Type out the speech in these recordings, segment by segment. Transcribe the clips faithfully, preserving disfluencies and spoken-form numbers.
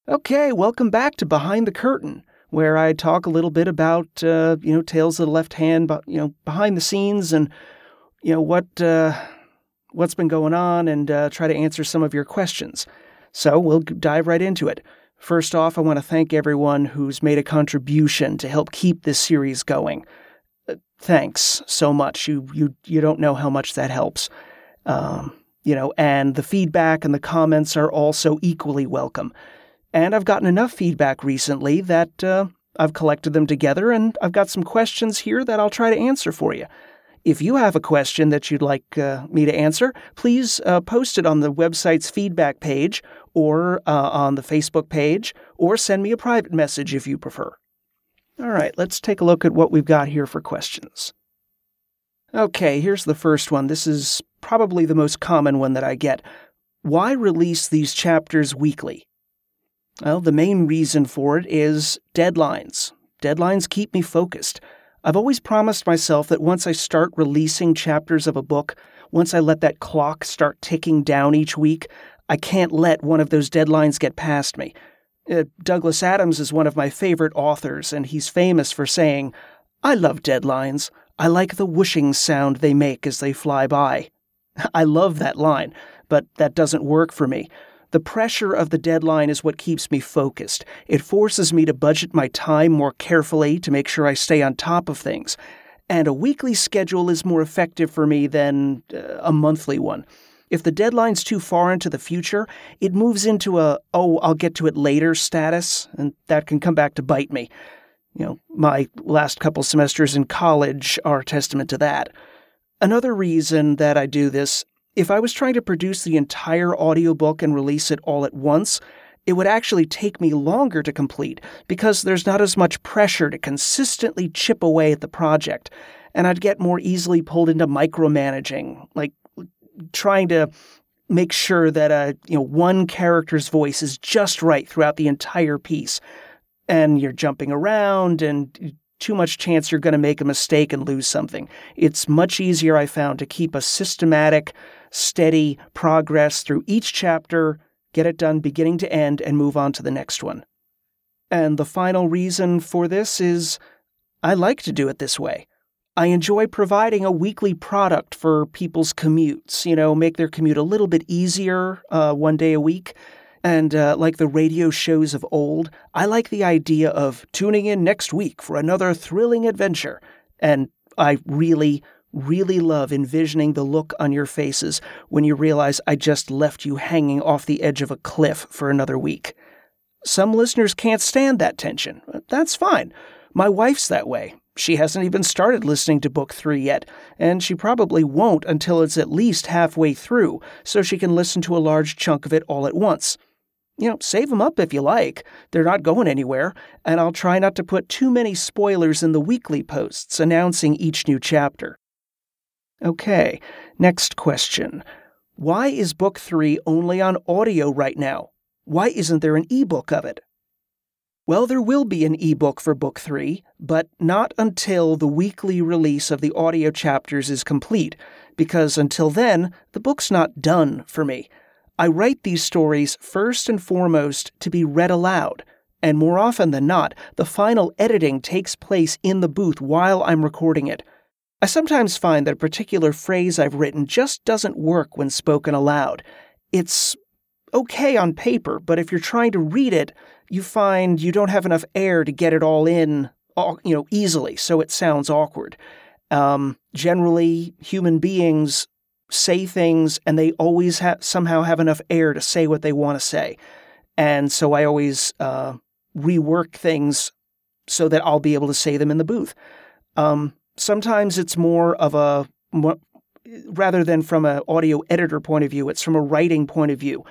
Okay, welcome back to Behind the Curtain, where I talk a little bit about, uh, you know, Tales of the Left Hand, but, you know, behind the scenes and, you know, what, uh, what's been going on and uh, try to answer some of your questions. So we'll dive right into it. First off, I want to thank everyone who's made a contribution to help keep this series going. Uh, thanks so much. You, you, you don't know how much that helps. Um, you know, and the feedback and the comments are also equally welcome. And I've gotten enough feedback recently that uh, I've collected them together, and I've got some questions here that I'll try to answer for you. If you have a question that you'd like uh, me to answer, please uh, post it on the website's feedback page or uh, on the Facebook page, or send me a private message if you prefer. All right, let's take a look at what we've got here for questions. Okay, here's the first one. This is probably the most common one that I get. Why release these chapters weekly? Well, the main reason for it is deadlines. Deadlines keep me focused. I've always promised myself that once I start releasing chapters of a book, once I let that clock start ticking down each week, I can't let one of those deadlines get past me. Uh, Douglas Adams is one of my favorite authors, and he's famous for saying, "I love deadlines. I like the whooshing sound they make as they fly by." I love that line, but that doesn't work for me. The pressure of the deadline is what keeps me focused. It forces me to budget my time more carefully to make sure I stay on top of things. And a weekly schedule is more effective for me than uh, a monthly one. If the deadline's too far into the future, it moves into a, oh, I'll get to it later status, and that can come back to bite me. You know, my last couple semesters in college are a testament to that. Another reason that I do this, if I was trying to produce the entire audiobook and release it all at once, it would actually take me longer to complete because there's not as much pressure to consistently chip away at the project, and I'd get more easily pulled into micromanaging, like trying to make sure that uh, you know one character's voice is just right throughout the entire piece, and you're jumping around and too much chance you're going to make a mistake and lose something. It's much easier, I found, to keep a systematic, steady progress through each chapter, get it done beginning to end, and move on to the next one. And the final reason for this is I like to do it this way. I enjoy providing a weekly product for people's commutes, you know, make their commute a little bit easier uh, one day a week. And uh, like the radio shows of old, I like the idea of tuning in next week for another thrilling adventure. And I really, really love envisioning the look on your faces when you realize I just left you hanging off the edge of a cliff for another week. Some listeners can't stand that tension. That's fine. My wife's that way. She hasn't even started listening to book three yet, and she probably won't until it's at least halfway through, so she can listen to a large chunk of it all at once. You know, save them up if you like. They're not going anywhere, and I'll try not to put too many spoilers in the weekly posts announcing each new chapter. Okay, next question. Why is book three only on audio right now? Why isn't there an ebook of it? Well, there will be an ebook for book three, but not until the weekly release of the audio chapters is complete, because until then, the book's not done for me. I write these stories first and foremost to be read aloud, and more often than not, the final editing takes place in the booth while I'm recording it. I sometimes find that a particular phrase I've written just doesn't work when spoken aloud. It's okay on paper, but if you're trying to read it, you find you don't have enough air to get it all in, you know, easily, so it sounds awkward. Um, generally, human beings say things, and they always ha- somehow have enough air to say what they want to say. And so I always uh, rework things so that I'll be able to say them in the booth. Um, sometimes it's more of a, more, rather than from an audio editor point of view, it's from a writing point of view.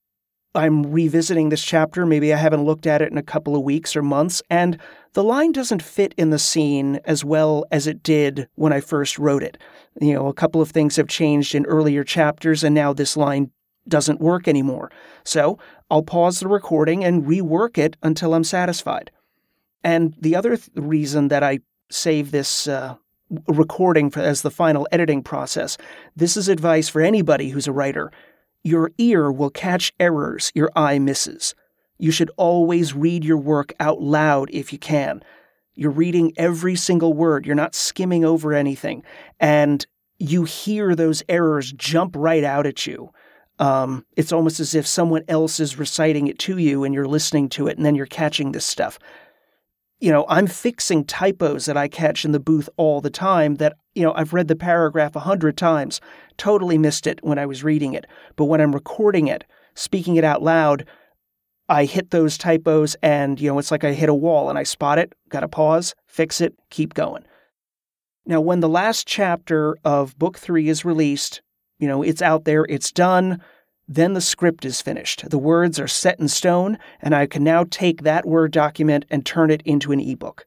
I'm revisiting this chapter, maybe I haven't looked at it in a couple of weeks or months, and the line doesn't fit in the scene as well as it did when I first wrote it. You know, a couple of things have changed in earlier chapters, and now this line doesn't work anymore. So I'll pause the recording and rework it until I'm satisfied. And the other th- reason that I save this uh, recording for, as the final editing process, this is advice for anybody who's a writer. Your ear will catch errors your eye misses. You should always read your work out loud if you can. You're reading every single word. You're not skimming over anything. And you hear those errors jump right out at you. Um, it's almost as if someone else is reciting it to you and you're listening to it, and then you're catching this stuff. You know, I'm fixing typos that I catch in the booth all the time that, you know, I've read the paragraph a hundred times, totally missed it when I was reading it. But when I'm recording it, speaking it out loud, I hit those typos and, you know, it's like I hit a wall and I spot it, got to pause, fix it, keep going. Now, when the last chapter of book three is released, you know, it's out there, it's done, then the script is finished. The words are set in stone, and I can now take that Word document and turn it into an ebook.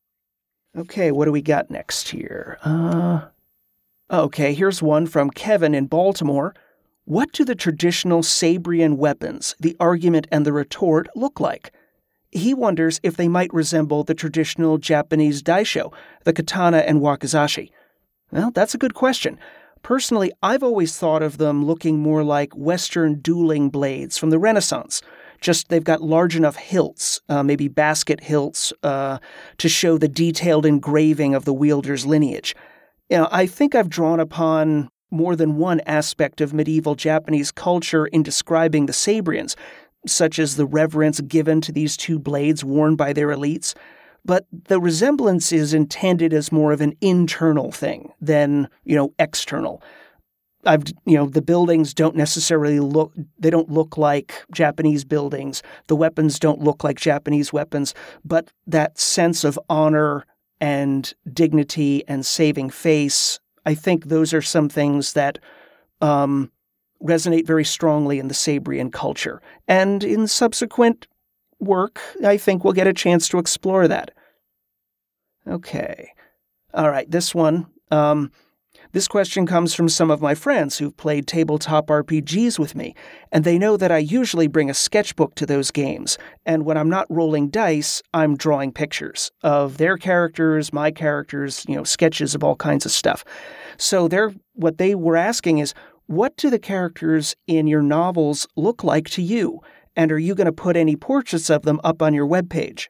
Okay, what do we got next here? Uh, okay, here's one from Kevin in Baltimore. What do the traditional Sabrian weapons, the argument and the retort, look like? He wonders if they might resemble the traditional Japanese daisho, the katana and wakizashi. Well, that's a good question. Personally, I've always thought of them looking more like Western dueling blades from the Renaissance. Just they've got large enough hilts, uh, maybe basket hilts, uh, to show the detailed engraving of the wielder's lineage. You know, I think I've drawn upon more than one aspect of medieval Japanese culture in describing the Sabrians, such as the reverence given to these two blades worn by their elites. But the resemblance is intended as more of an internal thing than, you know, external. I've, you know, the buildings don't necessarily look, they don't look like Japanese buildings. The weapons don't look like Japanese weapons, but that sense of honor and dignity and saving face, I think those are some things that um, resonate very strongly in the Sabrian culture. And in subsequent work, I think we'll get a chance to explore that. Okay. All right, this one. Um, this question comes from some of my friends who've played tabletop R P Gs with me, and they know that I usually bring a sketchbook to those games, and when I'm not rolling dice, I'm drawing pictures of their characters, my characters, you know, sketches of all kinds of stuff. So they're, what they were asking is, what do the characters in your novels look like to you? And are you going to put any portraits of them up on your webpage?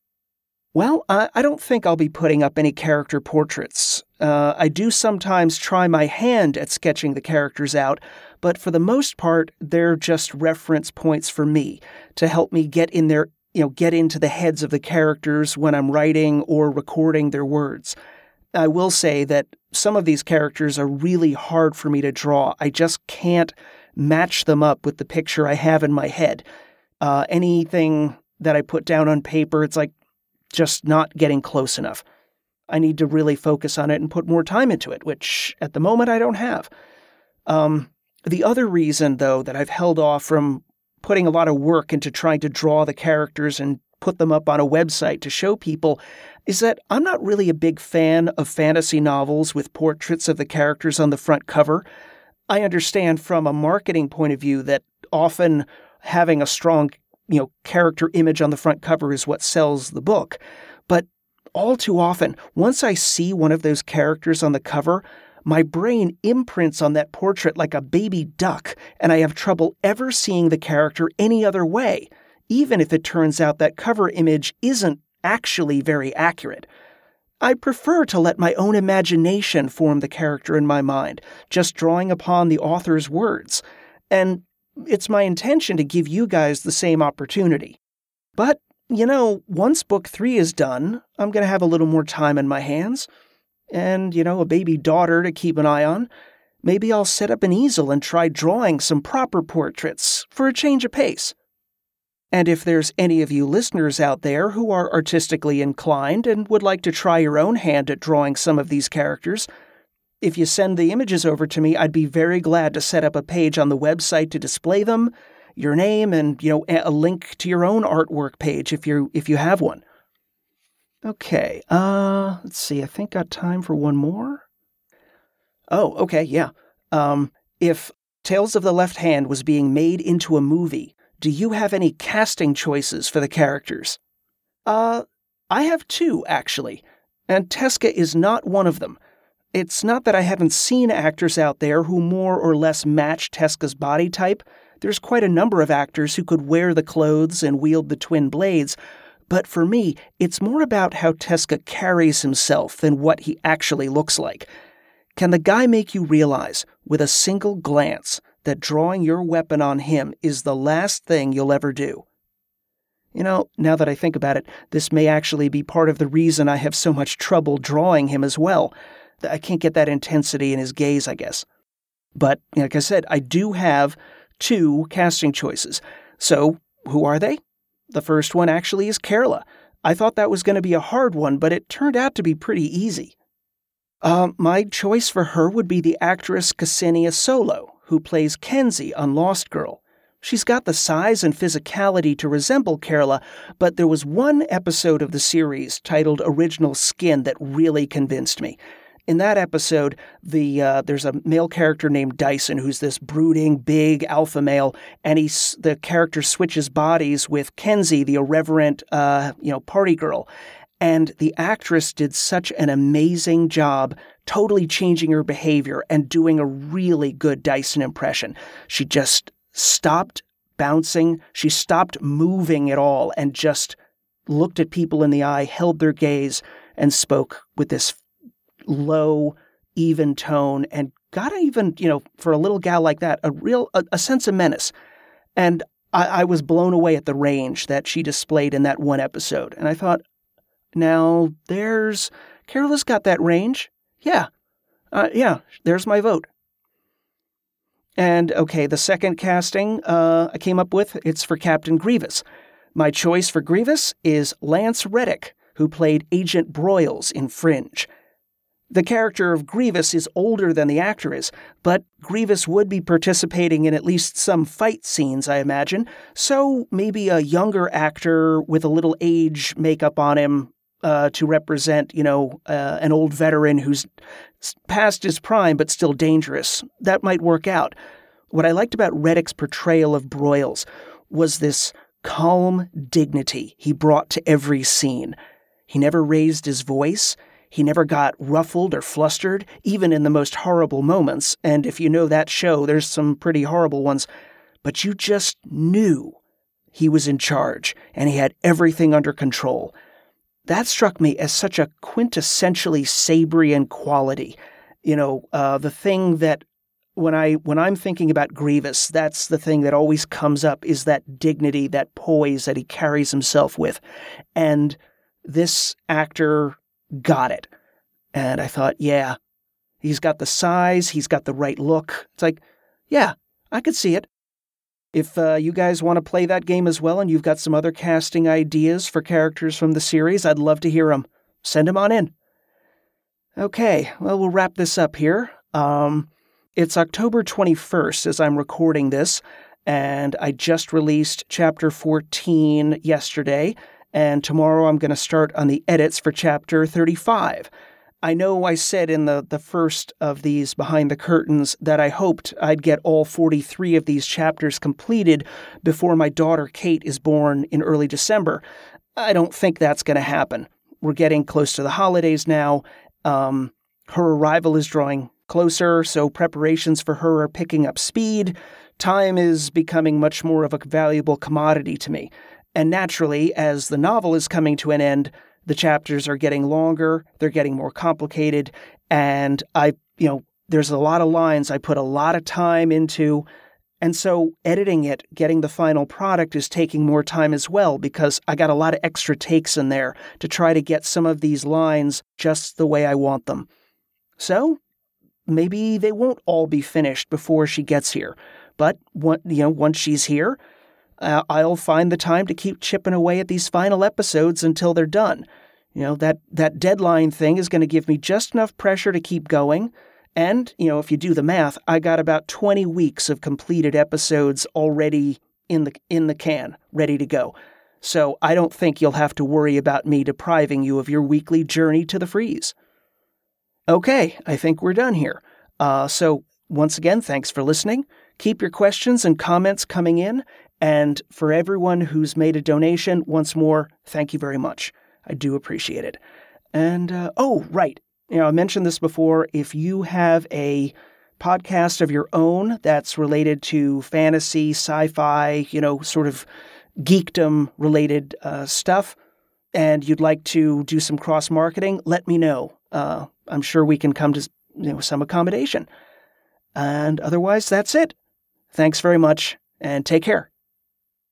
Well, I, I don't think I'll be putting up any character portraits. Uh, I do sometimes try my hand at sketching the characters out, but for the most part, they're just reference points for me to help me get in there, you know, get into the heads of the characters when I'm writing or recording their words. I will say that some of these characters are really hard for me to draw. I just can't match them up with the picture I have in my head. Uh, anything that I put down on paper, it's like just not getting close enough. I need to really focus on it and put more time into it, which at the moment I don't have. Um, the other reason, though, that I've held off from putting a lot of work into trying to draw the characters and put them up on a website to show people is that I'm not really a big fan of fantasy novels with portraits of the characters on the front cover. I understand from a marketing point of view that often having a strong, you know, character image on the front cover is what sells the book. But all too often, once I see one of those characters on the cover, my brain imprints on that portrait like a baby duck, and I have trouble ever seeing the character any other way, even if it turns out that cover image isn't actually very accurate. I prefer to let my own imagination form the character in my mind, just drawing upon the author's words. And it's my intention to give you guys the same opportunity. But, you know, once book three is done, I'm going to have a little more time in my hands. And, you know, a baby daughter to keep an eye on. Maybe I'll set up an easel and try drawing some proper portraits for a change of pace. And if there's any of you listeners out there who are artistically inclined and would like to try your own hand at drawing some of these characters, if you send the images over to me, I'd be very glad to set up a page on the website to display them, your name, and, you know, a link to your own artwork page if you if you have one. Okay, uh, let's see, I think got time for one more. Oh, okay, yeah. Um, if Tales of the Left Hand was being made into a movie, do you have any casting choices for the characters? Uh, I have two, actually, and Teska is not one of them. It's not that I haven't seen actors out there who more or less match Teska's body type. there's quite a number of actors who could wear the clothes and wield the twin blades, but for me, it's more about how Teska carries himself than what he actually looks like. Can the guy make you realize, with a single glance, that drawing your weapon on him is the last thing you'll ever do? You know, now that I think about it, this may actually be part of the reason I have so much trouble drawing him as well. I can't get that intensity in his gaze, I guess. But, like I said, I do have two casting choices. So, who are they? The first one actually is Carla. I thought that was going to be a hard one, but it turned out to be pretty easy. Uh, my choice for her would be the actress Ksenia Solo, who plays Kenzie on Lost Girl. She's got the size and physicality to resemble Carla, but there was one episode of the series titled Original Skin that really convinced me. In that episode, the uh, there's a male character named Dyson who's this brooding, big alpha male, and he's, the character switches bodies with Kenzie, the irreverent, uh, you know, party girl. And the actress did such an amazing job totally changing her behavior and doing a really good Dyson impression. She just stopped bouncing. She stopped moving at all and just looked at people in the eye, held their gaze, and spoke with this low, even tone, and got even, you know, for a little gal like that, a real, a, a sense of menace. And I, I was blown away at the range that she displayed in that one episode. And I thought, now there's, Carola's got that range. Yeah. Uh, yeah, there's my vote. And, okay, the second casting uh, I came up with, it's for Captain Grievous. My choice for Grievous is Lance Reddick, who played Agent Broyles in Fringe. The character of Grievous is older than the actor is, but Grievous would be participating in at least some fight scenes, I imagine, so maybe a younger actor with a little age makeup on him uh, to represent, you know, uh, an old veteran who's past his prime but still dangerous. That might work out. What I liked about Reddick's portrayal of Broyles was this calm dignity he brought to every scene. He never raised his voice. He never got ruffled or flustered, even in the most horrible moments. And if you know that show, there's some pretty horrible ones. But you just knew he was in charge, and he had everything under control. That struck me as such a quintessentially Sabrian quality. You know, uh, the thing that when, I, when I'm thinking about Grievous, that's the thing that always comes up, is that dignity, that poise that he carries himself with. And this actor got it. And I thought, yeah, he's got the size, he's got the right look. It's like, yeah, I could see it. If uh, you guys want to play that game as well and you've got some other casting ideas for characters from the series, I'd love to hear them. Send them on in. Okay, well, we'll wrap this up here. Um, it's October twenty-first as I'm recording this, and I just released Chapter fourteen yesterday. And tomorrow I'm going to start on the edits for Chapter thirty-five. I know I said in the, the first of these Behind the Curtains that I hoped I'd get all forty-three of these chapters completed before my daughter Kate is born in early December. I don't think that's going to happen. We're getting close to the holidays now. Um, her arrival is drawing closer, so preparations for her are picking up speed. Time is becoming much more of a valuable commodity to me. And naturally, as the novel is coming to an end, the chapters are getting longer, they're getting more complicated, and I, you know, there's a lot of lines I put a lot of time into, and so editing it, getting the final product is taking more time as well, because I got a lot of extra takes in there to try to get some of these lines just the way I want them. So, maybe they won't all be finished before she gets here, but, you know, once she's here, Uh, I'll find the time to keep chipping away at these final episodes until they're done. You know, that, that deadline thing is going to give me just enough pressure to keep going. And, you know, if you do the math, I got about twenty weeks of completed episodes already in the in the can, ready to go. So I don't think you'll have to worry about me depriving you of your weekly journey to the freeze. Okay, I think we're done here. Uh, so once again, thanks for listening. Keep your questions and comments coming in. And for everyone who's made a donation, once more, thank you very much. I do appreciate it. And, uh, oh, right. You know, I mentioned this before. If you have a podcast of your own that's related to fantasy, sci-fi, you know, sort of geekdom-related uh, stuff, and you'd like to do some cross-marketing, let me know. Uh, I'm sure we can come to you know some accommodation. And otherwise, that's it. Thanks very much, and take care.